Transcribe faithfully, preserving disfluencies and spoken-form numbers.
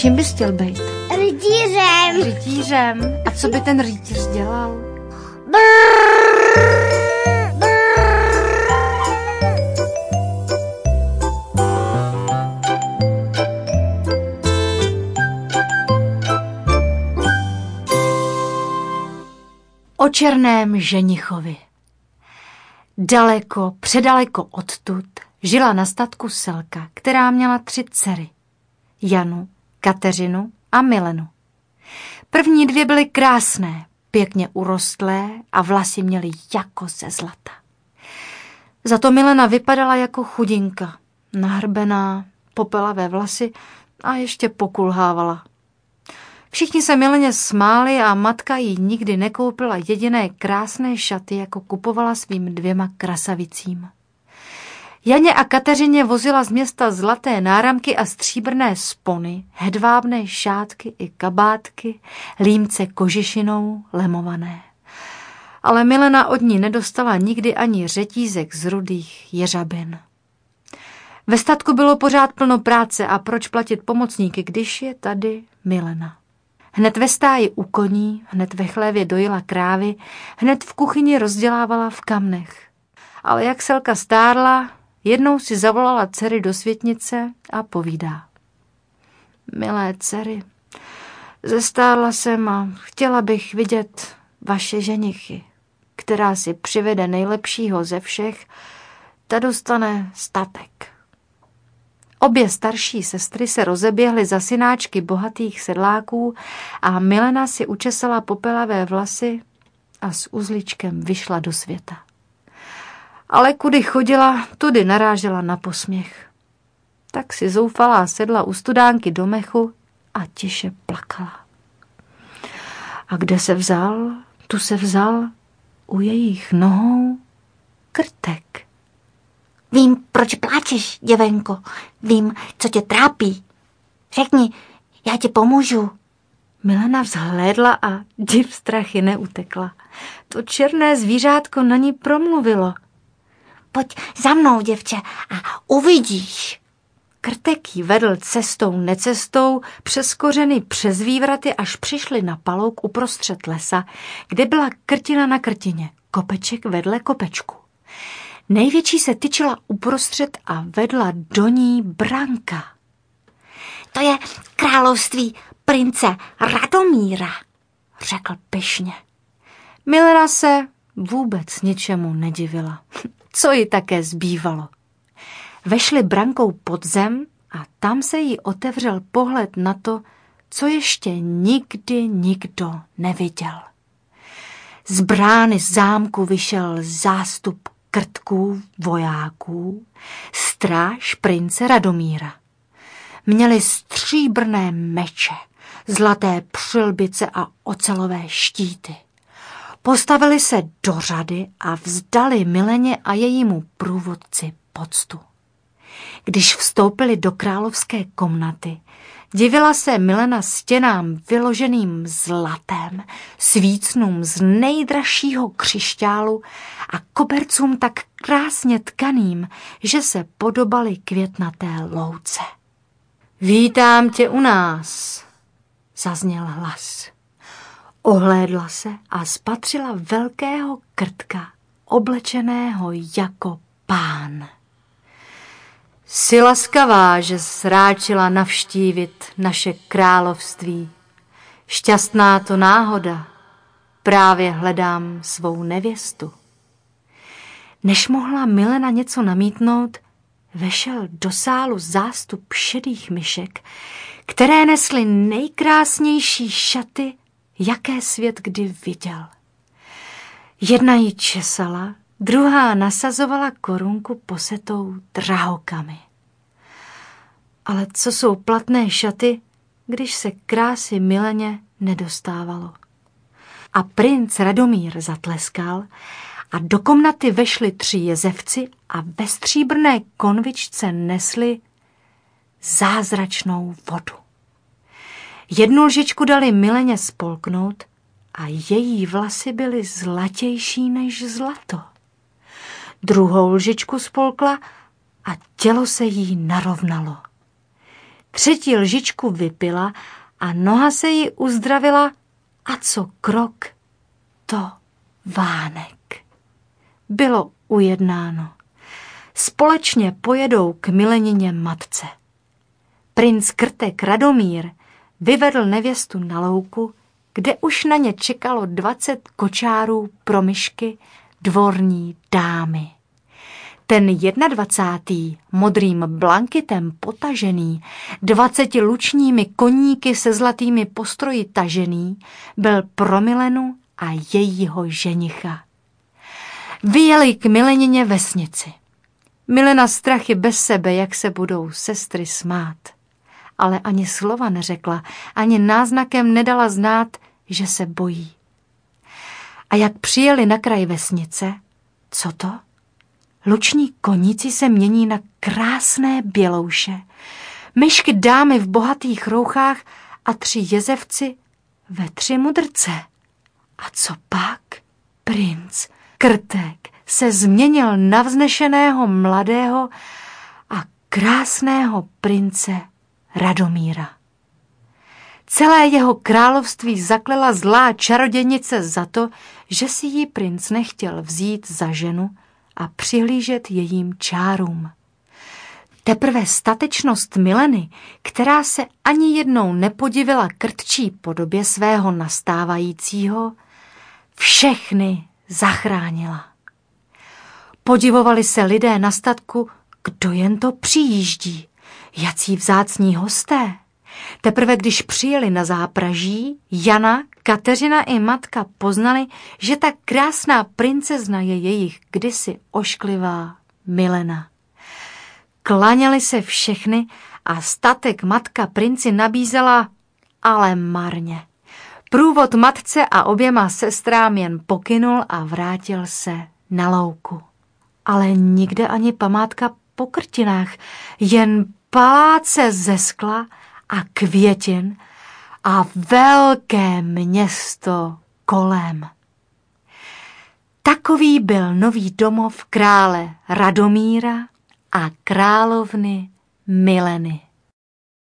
čím bys chtěl být? Rytířem. Rytířem. A co by ten rytíř dělal? Brrr. O černém ženichovi. Daleko, předaleko odtud žila na statku Selka, která měla tři dcery. Janu, Kateřinu a Milenu. První dvě byly krásné, pěkně urostlé a vlasy měly jako ze zlata. Za to Milena vypadala jako chudinka, nahrbená, popelavé vlasy a ještě pokulhávala. Všichni se Mileně smáli a matka jí nikdy nekoupila jediné krásné šaty, jako kupovala svým dvěma krasavicím. Janě a Kateřině vozila z města zlaté náramky a stříbrné spony, hedvábné šátky i kabátky, límce kožešinou lemované. Ale Milena od ní nedostala nikdy ani řetízek z rudých jeřabin. Ve statku bylo pořád plno práce a proč platit pomocníky, když je tady Milena. Hned ve stáji u koní, hned ve chlévě dojila krávy, hned v kuchyni rozdělávala v kamnech. Ale jak Selka stárla, jednou si zavolala dcery do světnice a povídá. Milé dcery, zestárla jsem a chtěla bych vidět vaše ženichy, která si přivede nejlepšího ze všech, ta dostane statek. Obě starší sestry se rozeběhly za synáčky bohatých sedláků a Milena si učesala popelavé vlasy a s uzličkem vyšla do světa. Ale kudy chodila, tudy narážela na posměch. Tak si zoufalá sedla u studánky do mechu a tiše plakala. A kde se vzal, tu se vzal u jejich nohou krtek. Vím, proč pláčeš, děvenko. Vím, co tě trápí. Řekni, já ti pomůžu. Milena vzhlédla a div strachy neutekla. To černé zvířátko na ní promluvilo. Pojď za mnou, děvče, a uvidíš. Krtek jí vedl cestou necestou, přes kořeny, přes vývraty, až přišli na palouk uprostřed lesa, kde byla krtina na krtině, kopeček vedle kopečku. Největší se tyčila uprostřed a vedla do ní branka. To je království prince Radomíra, řekl pyšně. Milena se vůbec ničemu nedivila. Co jí také zbývalo? Vešli brankou pod zem a tam se jí otevřel pohled na to, co ještě nikdy nikdo neviděl. Z brány zámku vyšel zástup krtků, vojáků, stráž prince Radomíra. Měli stříbrné meče, zlaté přilbice a ocelové štíty. Postavili se do řady a vzdali Mileně a jejímu průvodci poctu. Když vstoupili do královské komnaty, divila se Milena stěnám vyloženým zlatem, svícnům z nejdražšího křišťálu a kobercům tak krásně tkaným, že se podobaly květnaté louce. Vítám tě u nás, zazněl hlas. Ohlédla se a spatřila velkého krtka, oblečeného jako pán. Jsi laskavá, že sráčila navštívit naše království. Šťastná to náhoda, právě hledám svou nevěstu. Než mohla Milena něco namítnout, vešel do sálu zástup šedých myšek, které nesly nejkrásnější šaty, jaké svět kdy viděl. Jedna ji česala, druhá nasazovala korunku posetou drahokamy. Ale co jsou platné šaty, když se krásy Mileně nedostávalo? A princ Radomír zatleskal a do komnaty vešli tři jezevci a ve stříbrné konvičce nesli zázračnou vodu. Jednu lžičku dali Mileně spolknout a její vlasy byly zlatější než zlato. Druhou lžičku spolkla a tělo se jí narovnalo. třetí lžičku vypila a noha se jí uzdravila a co krok, to vánek. Bylo ujednáno. Společně pojedou k milenině matce. Princ Krtek Radomír vyvedl nevěstu na louku, kde už na ně čekalo dvacet kočárů pro myšky dvorní dámy. Ten jednadvacátý modrým blankitem potažený, dvaceti lučními koníky se zlatými postroji tažený, byl pro Milenu a jejího ženicha. Vyjeli k milenině vesnici. Milena strachy bez sebe, jak se budou sestry smát. Ale ani slova neřekla, ani náznakem nedala znát, že se bojí. A jak přijeli na kraj vesnice, co to? Luční koníci se mění na krásné bělouše, myšky dámy v bohatých rouchách a tři jezevci ve tři mudrce. A co pak? Princ Krtek se změnil na vznešeného mladého a krásného prince Radomíra. Celé jeho království zaklela zlá čarodějnice za to, že si jí princ nechtěl vzít za ženu a přihlížet jejím čárům. Teprve statečnost Mileny, která se ani jednou nepodivila krtčí podobě svého nastávajícího, všechny zachránila. Podivovali se lidé na statku, kdo jen to přijíždí, jací vzácní hosté. Teprve když přijeli na zápraží, Jana, Kateřina i matka poznali, že ta krásná princezna je jejich kdysi ošklivá Milena. Klaněli se všechny a statek matka princi nabízela, ale marně. Průvod matce a oběma sestrám jen pokynul a vrátil se na louku. Ale nikde ani památka po krtinách, jen paláce ze skla a květin a velké město kolem. Takový byl nový domov krále Radomíra a královny Mileny.